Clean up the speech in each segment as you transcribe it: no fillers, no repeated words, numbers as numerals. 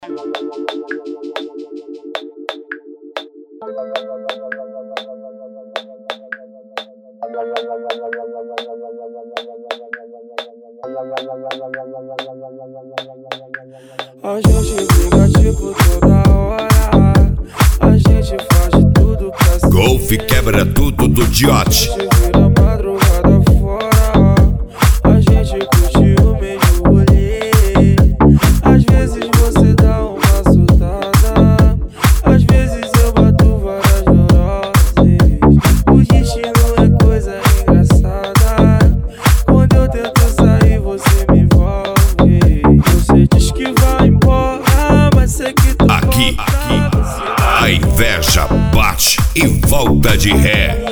A gente briga tipo toda hora. A gente faz de tudo pra se Golf quebra tudo do Diote. A gente vira madrugada fora. A gente curte o mesmo rolê. Às vezes você dá uma surtada. Às vezes eu bato várias neuroses. O destino é coisa engraçada. Quando eu tento sair você me envolve. Você diz que vai embora, mas sei que tu Aqui, a inveja bate e volta de ré.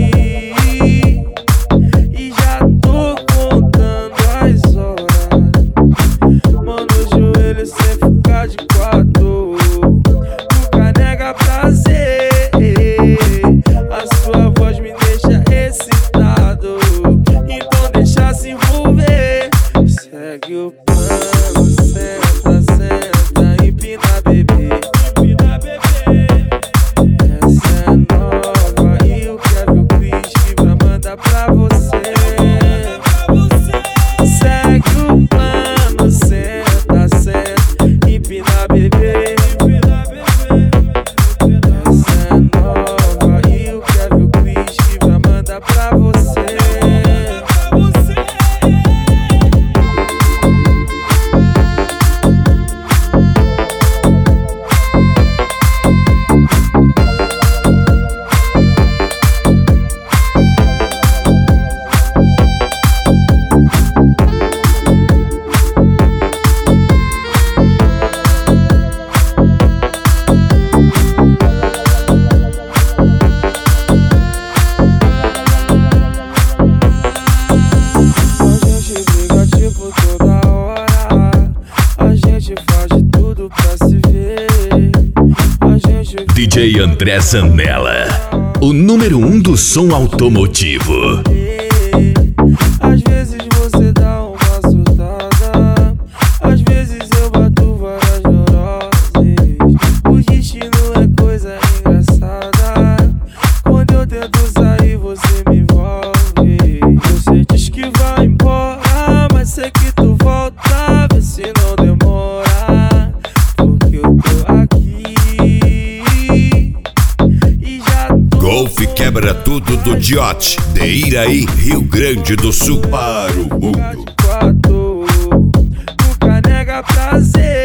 E já tô contando as horas. Mano, o joelho sempre fica de quatro. Nunca nega prazer. A sua voz me deixa excitado. Então deixa se envolver. Segue o plano, senta, senta, empina, bebê. Essa é nova e o Kevin Chris vai mandar pra você. Segue o plano, senta, senta, empina, bebê. Essa é nova e o Kevin Chris vai mandar pra você. DJ André Zanella, o número 1 do som automotivo. Às vezes você dá uma surtada. Às vezes eu bato várias neuroses. O destino é coisa engraçada. Quando eu tento sair você me envolve. Você diz que vai embora, mas sei que tu volta. Vê se não demora, porque eu tô aqui. Golf quebra tudo do Diote, de Iraí, Rio Grande do Sul, para o mundo. Nunca nega prazer.